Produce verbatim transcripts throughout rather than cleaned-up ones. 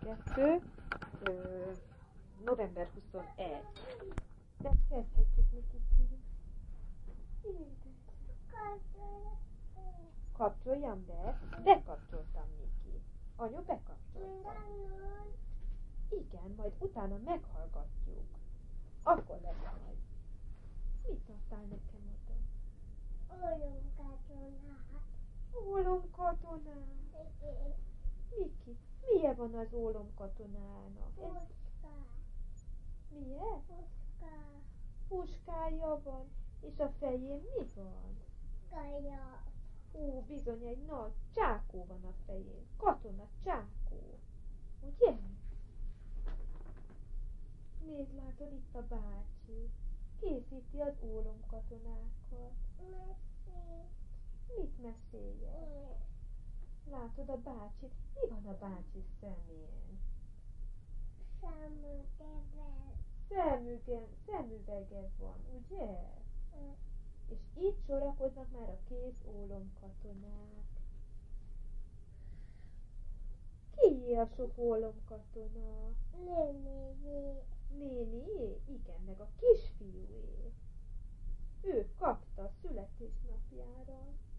huszonkettő, ö, november huszonegy. De kezdhetjük, Mikiki. Kapcsoljam be? Bekapcsoltam, Miki. Anyu bekapcsolta. Igen, majd utána meghallgatjuk. Akkor lesz majd. Mit adtál nekem oda? Ólomkatonát. Ólomkatonát. Miki, milyen van az ólomkatonának? Ez... Milyen? Puska. Puskája van. És a fején mi van? Kaja. Ó, bizony egy nagy csákó van a fején. Katona csákó. Ugye? Nézd, látod, itt a bácsi. Készíti az ólomkatonákat. Mesét. Mit meséljen? Látod a bácsi? Mi van a bácsi szemén? Szemüveggel. Szemügen, szemüvege van, ugye? És itt sorakoznak már a kész ólomkatonák. Ki a sok ólomkatona? Nénié. Nénié? Igen, meg a kisfiúé. Ő kapta születésnapjára.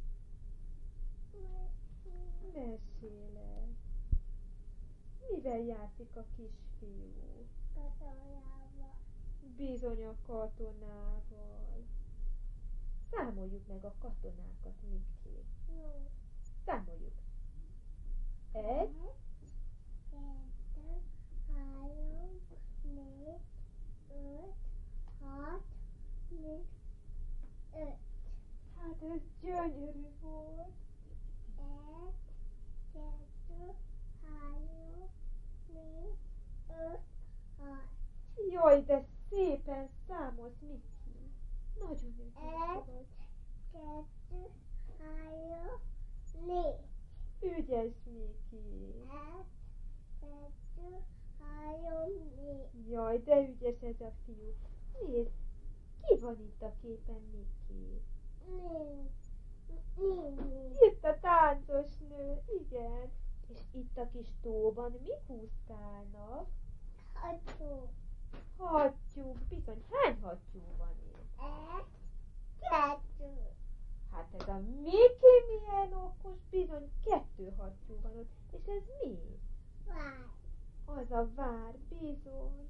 Mesélek. Mivel játszik a kisfiú? Katonával. Bizony a katonával. Számoljuk meg a katonákat, Miki. Jó. Számoljuk. Egy, kettő, három, négy, öt, hat, nyolc, öt. hát ez gyönyörű volt. Egy, kettő, három, négy, öt, hat. Jaj, de szépen számolsz, Miki. Nagyon ügyes Egy, vagy. kettő, három, négy. Ügyes, Miki. Egy, kettő, három, négy. Jaj, de ügyes ez a fiú. Nézd, ki van itt a képen, Miki? Négy. Négy. Itt a táncos nő, igen. És itt a kis tóban mik úszkálnak? Ható. Hattyúk, bizony. Hány hattyú van itt? Egy, kettő. Hát ez a Miki milyen okos, bizony kettő hattyú van ott. És ez mi? Vár. Az a vár, bizony.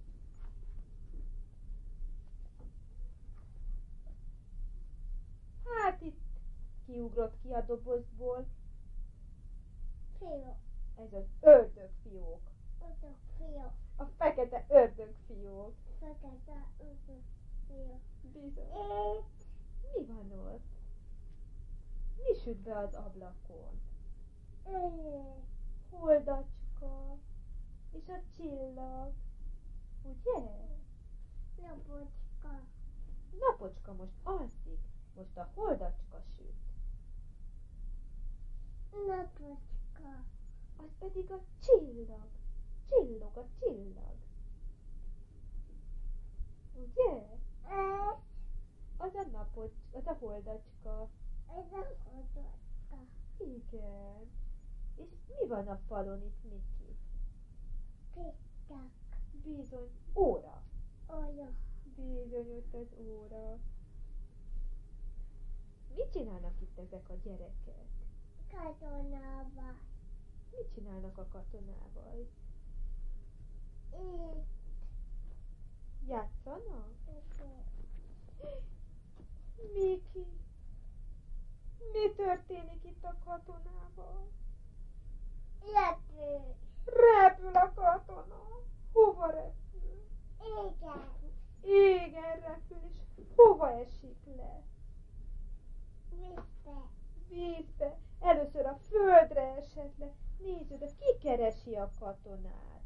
Hát itt kiugrott ki a dobozból. Fiú. Ez az ördögfiók. Ötök fiú. A fekete ördögfiók. Fekete ötök fiú. Bizony. Egy. Mi van ott? Mi süt be az ablakon? Egy. Holdacska. És a csillag. Ugye? Napocska. Napocska most alszik. Most a holdacska süt. Napocska. Az pedig a csillag. Csillog a csillag. Ugye? Egy. Az a napocs, az a holdacska. Ez a hodocska. Igen. És mi van a falon itt, Miki? Tiktak. Bizony, óra. Olyan. Bizony, ott az óra. Mit csinálnak itt ezek a gyerekek? Katonával. Mit csinálnak a katonával? Itt. Játszanak? Igen. Miki, mi történik itt a katonával? Repül. Repül a katona. Hova repül? Igen. Igen, repül, és hova esik le? Vissza. Vízbe. Először a földre esett le. Nézd oda, ki keresi a katonát?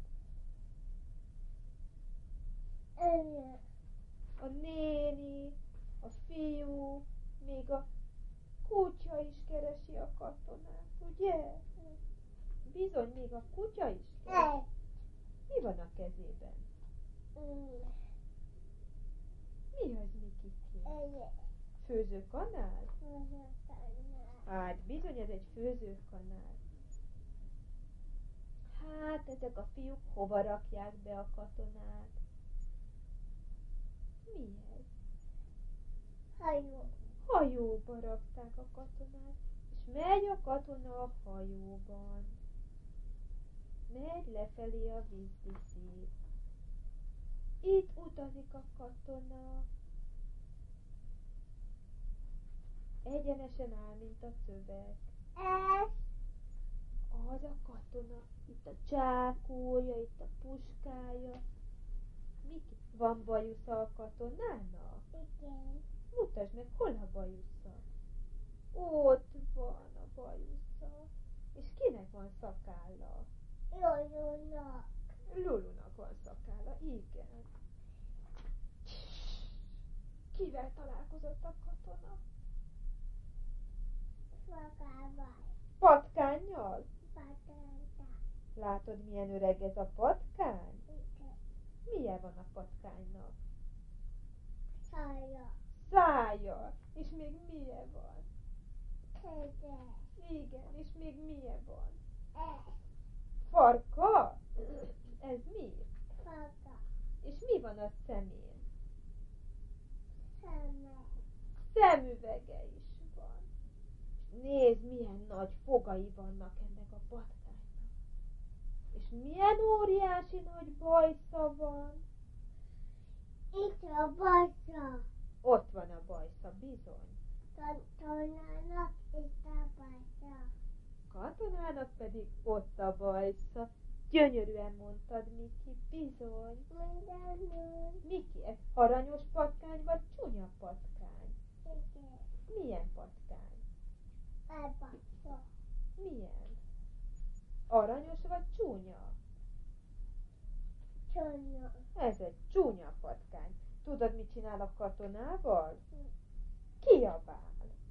Ő. A néni, a fiú, még a kutya is keresi a katonát, ugye? Bizony, még a kutya is keresi. Egy. Mi van a kezében? Mm. Mi az, Mikiki? Egy. Főzőkanál? Hozatlanul. Hát bizony, ez egy főzőkanál. Hát hát ezek a fiúk hova rakják be a katonát? Mi ez? Hajó. Hajóba rakták a katonát, és megy a katona a hajóban. Megy lefelé a vízviszét. Itt utazik a katona. Egyenesen áll, mint a szöveg. Ez. Az a katona. Itt a csákója, itt a puskája. Miki? Van bajusza a katonának? Igen. Mutasd meg, hol a bajusza? Ott van a bajusza. És kinek van szakálla? Lulunak. Lulunak van szakálla, igen. Kivel találkozott a katona? Magával. Patkánnyal? Patenta. Látod, milyen öreg ez a patkány? Igen. Milyen van a patkánynak? Szája. Szája. És még milyen van? Keze. Igen, és még milyen van? Ez. Farka? Ez mi? Faga. És mi van a szemén? Szeme. Szemüvege is van. Nézd, milyen nagy fogai vannak ennek a patkánynak. És milyen óriási nagy bajsza van. Itt a bajsza. Ott van a bajsza, bizony. Katonának itt a bajsza. Katonának pedig ott a bajsza. Gyönyörűen mondtad, Miki, bizony. Mindenül. Miki, ez aranyos patkány vagy csúnya patkány? Igen. Milyen patkány? A bajsza. Milyen? Aranyos vagy csúnya? Csonyo. Ez egy csúnya patkány. Tudod, mit csinál a katonával? Kiabál.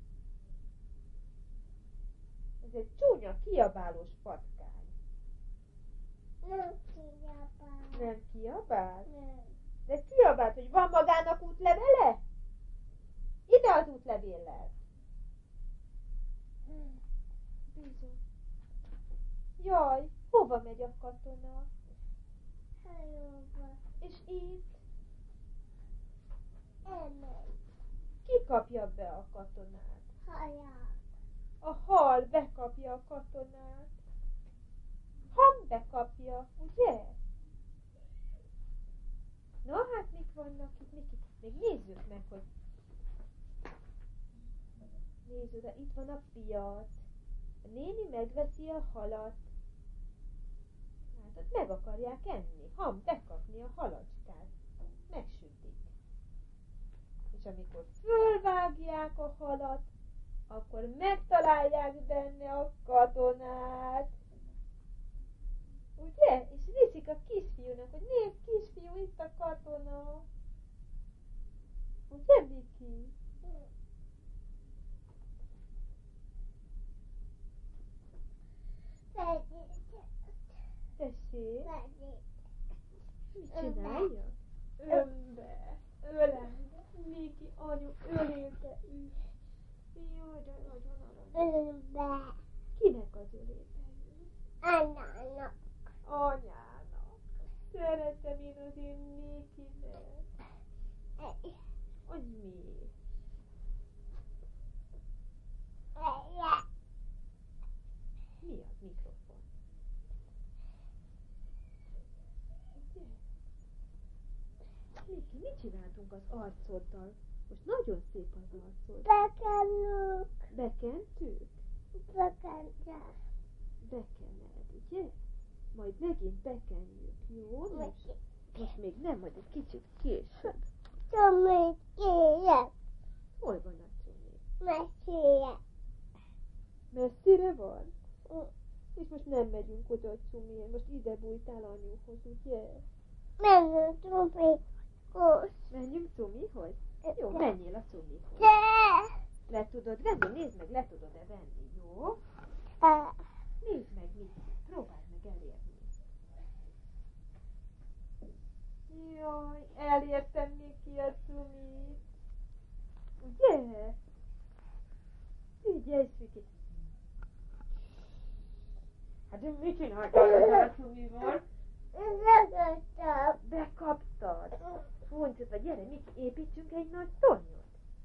Ez egy csúnya, kiabálós patkány. Nem kiabál. Nem kiabál? Nem. De kiabált, hogy van magának útlevele? Ide az útlevéllel. Bizony. Jaj, hova megy a katona? Hajóba. És itt? Elmegy. Ki kapja be a katonát? Haját. A hal bekapja a katonát. Ham bekapja, ugye? Na hát mik vannak itt, Miki? Még nézzük meg, hogy... Nézd oda, itt van a piac. A néni megveszi a halat. Hát ott meg akarják enni. Ham bekapni a halacskát. Megsütik. És amikor fölvágják a halat, akkor megtalálják benne a katonát. Ugye? És viszik a kisfiúnak, hogy nézd, kisfiú, itt a katona. Ugye, Miki? Tessék, mit csinálja? Ömbe, ölembe, Miki, anyu, ölébe ül. Jaj, de nagyon aranyos. Önbe. Kinek az ölébe ül? Anyának. Anyának. Szeretem én az én Mikimet. Az mi? Mi az mikrofon? Ugye? Miki, mit csináltunk az arcoddal? Most nagyon szép az arcod. Bekenünk. Bekentük? Bekentek. Bekened, ugye? Majd megint bekenjük, jó? Most, most még nem, majd egy kicsit később. Csomó kéjek. Hol van a csomó? Mesélyek. Messzire van? És most nem megyünk oda a cumiért, most ide bújtál anyuhoz, ugye? Menjünk Cumikhoz. Menjünk cumihoz? Jó, menjél a cumihoz. De. Le tudod venni? Nézd meg, le tudod-e venni, jó? Nézd meg, mit? Próbáld meg elérni. Jaj, elértem Miki a cumit. Ugye? Figyelj, Miki. Hát De mit csináltál ezzel a cumival? Ragadtam. Bekaptad. Foncota, gyere, Miki, építsünk egy nagy tornyot.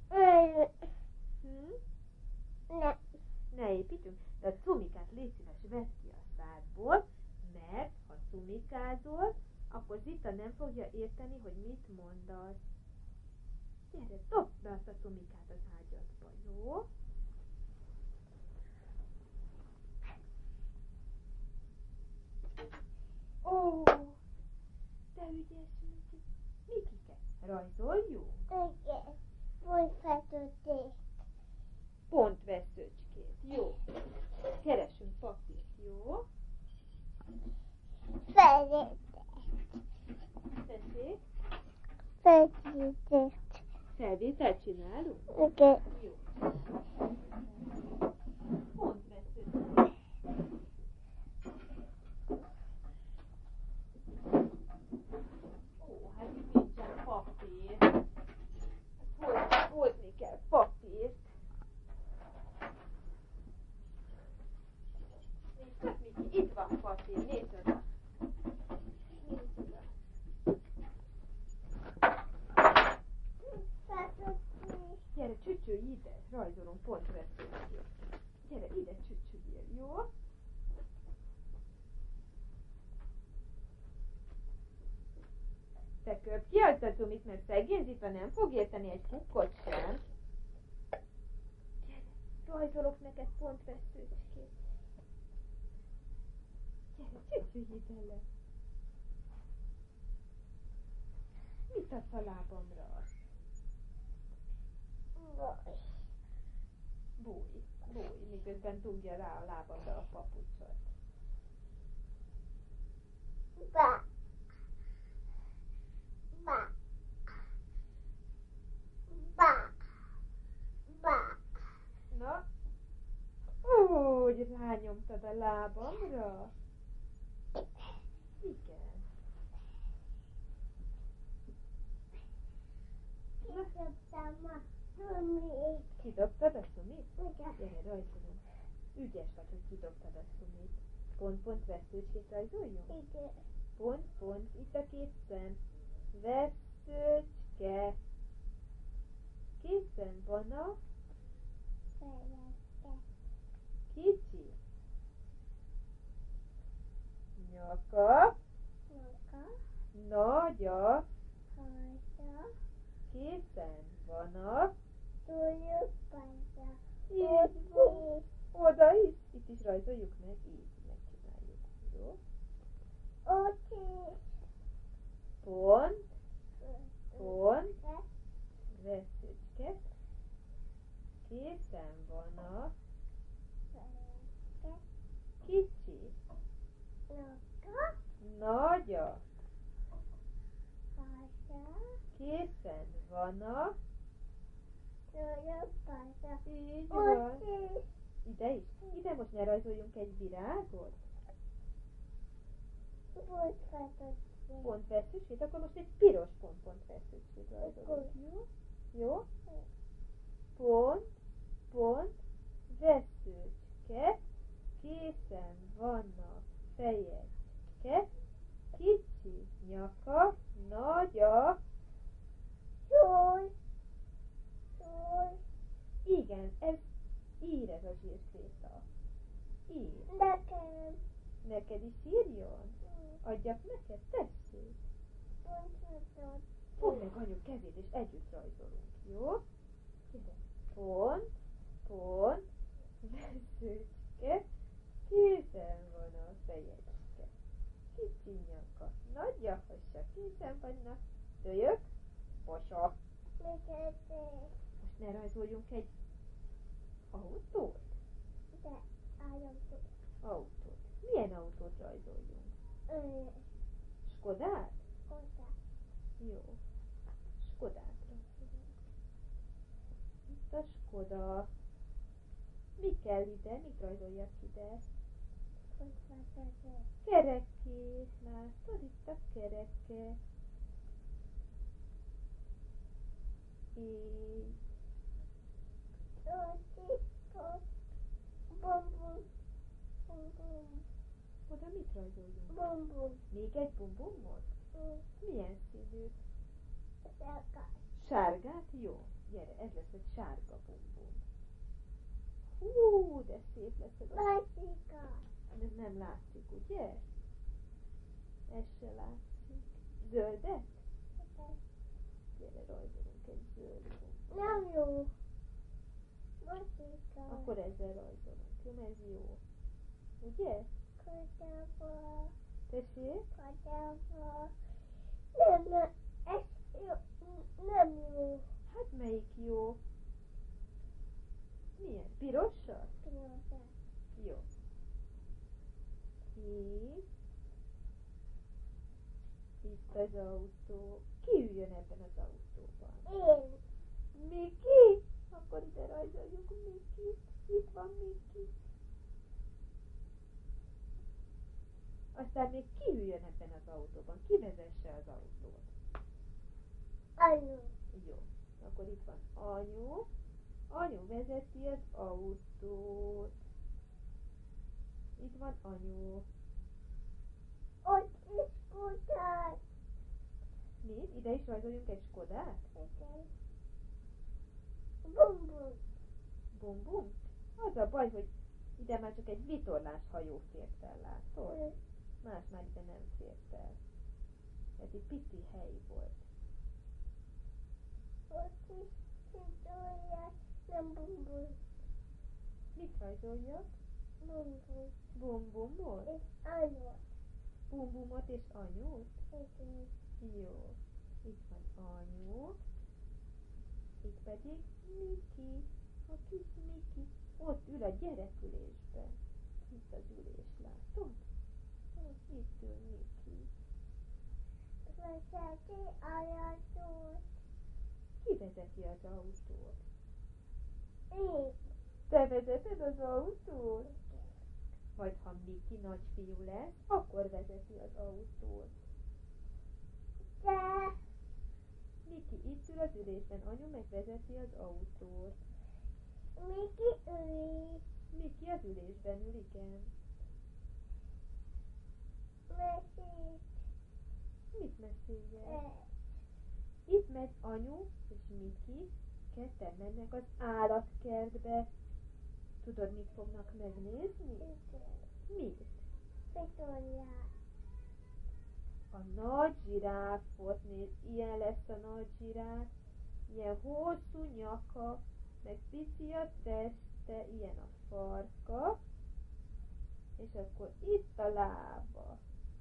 Hm? Ne. Ne építsünk, de a cumikát légy szíves, vedd ki a szádból, mert ha cumikázol, akkor Zita nem fogja érteni, hogy mit mondasz. Gyere, dobd be azt a cumikát az ágyadba, jó? Ó, de ügyes, Miki. Mikike, rajzoljunk? Igen. Folytatotték. Pontveszőcskét, jó? Keresünk papírt, jó? Felejtett. Tessék? Felejtett. Felvételt csinálunk? Igen. Jó. Pontveszőcskét. Ó, hát itt nincsen papír. Hát hoz, hozni kell papírt. Nézd meg, Miki, itt van papír, nézd oda. Nézd oda. Folytatotték. Gyere, csücsülj ide, rajzolunk pontveszőcskét. Gyere, ide csücsüljél, jó? Te köp ki azt a cumit, mert szegény Zita nem fog érteni egy kukkot sem. Gyere, rajzolok neked pontveszőcskét. Gyere, csücsülj ide le. Mit adsz a lábamra? Baj. Bújj, bújj, miközben dugja rá a lábamra a papucsot. Ba. Ba. Ba. Ba. Na, úgy rányomtad a lábamra? Igen. Kidobtam a szumét. Kidobtad a szumit? Igen. Gyere, rajzolunk. Ügyes vagy, hogy kidobtad a szumit. Pont-pont veszőcskét rajzoljunk? Igen. Pont-pont, itt a két szem. Veszőcske. Készen van a Felejtett. kicsi. Nyaka. Maga. Nagy a. Haja. Készen van a. Tudjuk paza. Így van. Oda is. Itt is rajzoljuk meg. Így megcsináljuk. Jó? Oké. Pont. Pont. Veszőcske. Készen van a. Felejtett. Kicsi. Maga. Nagy a. Haja. Készen van a. Tudjuk paza. Így van. Oké. Ide is. Ide most ne rajzoljunk egy virágot. Folytatotték. Pont veszőcskét, akkor most egy piros pont-pont veszőcskét rajzolunk. Jó? Jó? Pont, pont, veszőcske, készen vannak fejecske, kicsi nyaka, nagy a. Szól. Szól. Igen, ez ír ez a zsírkréta. Ír. Nekem. Neked is írjon? Adjak neked, tessék. Folytatotték. Fogd meg anyu kezét, és együtt rajzolunk, jó? Gyere. Pont, pont, veszőcske, készen van a fejecske. Kicsi nyaka, nagy a hasa, készen vannak kölyök, posa. Megedték. Most ne rajzoljunk egy autót? De állapot. Autót. Milyen autót rajzoljunk? Ö, Skodát? oda. Jó. Skodát rajzolunk. Itt a Skoda. Mi kell ide? Mit rajzoljak ide? Folytatotték. Kerekét. Látod? Itt a kereke. Így. Szóti, pop, bum, bum, bum, bum. Oda mit rajzoljunk? Bumbum. Még egy bumbumot? Mm. Milyen színű? Sárga. Sárgát? Jó. Gyere, ez lesz egy sárga bumbum. Hú, de szép lesz ez a... Látszik-a? Ez nem látszik, ugye? Ez se látszik. Zöldet? Gyere, rajzolunk egy zöld bumbum. Nem jó. Látszik-a? Akkor ezzel rajzolunk. Jó, ez jó. Ugye? Kadába. Tessék? Kadába. Nem, nem. Ez jó. Nem jó. Hát melyik jó? Milyen? Pirossal? Pillanat. Jó. Itt. Itt az autó. Ki üljön ebben az autóban? Én. Miki? Akkor ide rajzoljuk Mikit. Itt van Miki. Aztán még ki üljön ebben az autóban? Ki vezesse az autót? Anyu. Jó. Akkor itt van anyu. Anyu vezeti az autót. Itt van anyu. Ott is kutát. Mi? Ide is rajzoljunk egy Skodát? Igen. Bumbum. Bum bum. Az a baj, hogy ide már csak egy vitorlás hajó fért el, látod? Más már ide nem fért el. Ez egy pici hely volt. Ott is kutolják. Nem bumbum. Mit rajzoljak? Bumbum. Bum bumot? És anyu. Bum bumot és anyút? Igen. Jó. Itt van anyu. Itt pedig Miki. A kis Miki. Ott ül a gyerekülésben. Itt az ülés, látod? Itt ül Miki. Vezeti autót. Ki vezeti az autót? Én. Te vezeted az autót? Majd ha Miki nagyfiú lesz, akkor vezeti az autót. De. Miki itt ül az ülésben, anyu meg vezeti az autót. Miki ül. Miki az ülésben ül, igen. Mesét. Mit meséljen? Eh. Itt megy anyu és Miki, ketten mennek az állatkertbe. Tudod, mit fognak megnézni? Igen. Mit? Victoria. A nagy zsiráfot néz, ilyen lesz a nagy zsiráf, ilyen hosszú nyaka, meg pici a teste, ilyen a farka, és akkor itt a lába.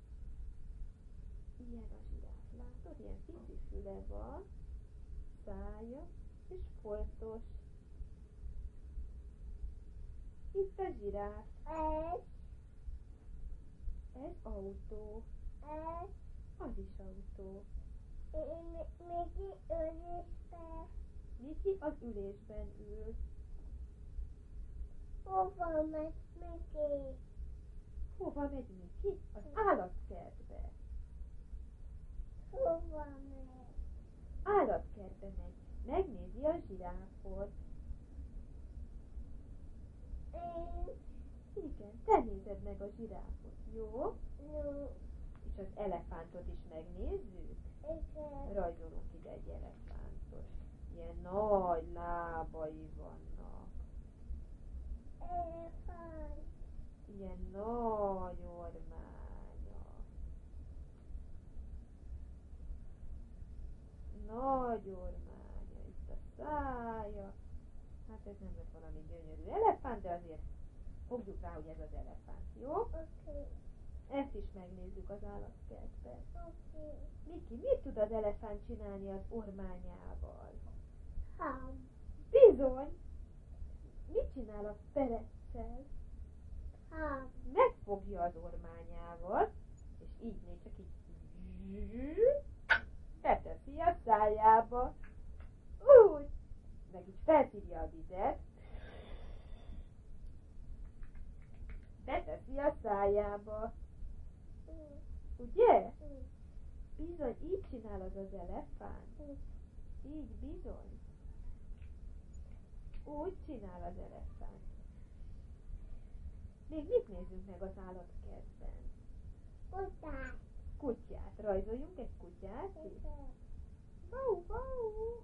Ilyen a zsiráf, látod? Ilyen pici füle van, szája, és foltos. Itt a zsiráf, Ez. ez autó, Ez. az is autó. Miki ülésbe. Miki az ülésben ül. Hova megy Miki? Hova megy Miki? Az állatkertbe. Hova megy? Állatkertbe megy. Megnézi a zsiráfot. Én. Igen, te nézed meg a zsiráfot, jó? Jó. És az elefántot is megnézzük. Igen. Rajzolunk ide egy elefántot. Ilyen nagy lábai vannak. Elefánt. Ilyen nagy ormánya. Nagy ormánya. Itt a szája. Hát ez nem lett valami gyönyörű elefánt, de azért fogjuk rá, hogy ez az elefánt, jó? Oké. Ezt is megnézzük az állatkertben. Oké. Miki, mit tud az elefánt csinálni az ormányával? Ham. Bizony! Mit csinál a pereccel? Ham. Megfogja az ormányával, és így néz csak így beteszi a szájába. Úgy! Meg így felszívja a vizet. Beteszi a szájába. Mm. Ugye? Mm. Bizony, így csinál az az elefánt. Mm. Így bizony. Úgy csinál az elefánt. Még mit nézzünk meg az állatkertben? Kutyát. Kutyát. Rajzoljunk egy kutyát is? Wow, wow.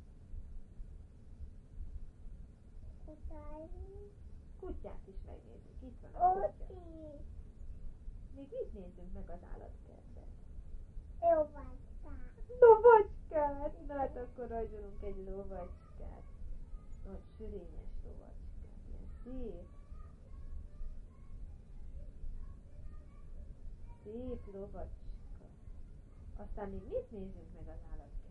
Kutyát. Kutyát is megnézzük. Itt van a kutya. Óti. Még mit nézzünk meg az állatkertben? Lovacskát. Lovacskát! Na hát akkor rajzolunk egy lovacskát. Nagy sörényes lovacskát. Ilyen szép. Szép lovacska. Aztán még mit nézzünk meg az állatkertben?